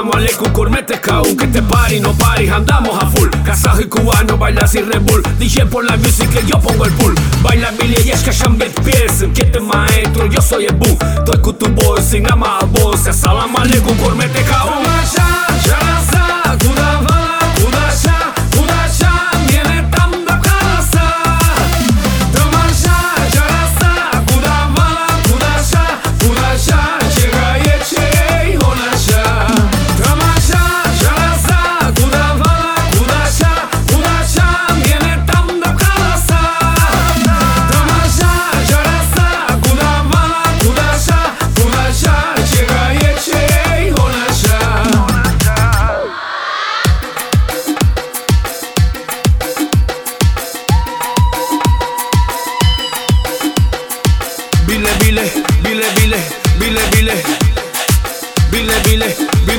Salamu alaikum, cormete caun, que te pari, no pari, andamos a full. Kazajo y cubano, baila sin Red Bull. DJ por la music que yo pongo el pool. Baila Billie Eilish, Shambit Pearson. ¿Quién es maestro? Yo soy el boom. Estoy con tu boy, sin ama a voz. Salamu alaikum, cormete caun. Bile, bile, bile, bile, bile, bile, bile, bile,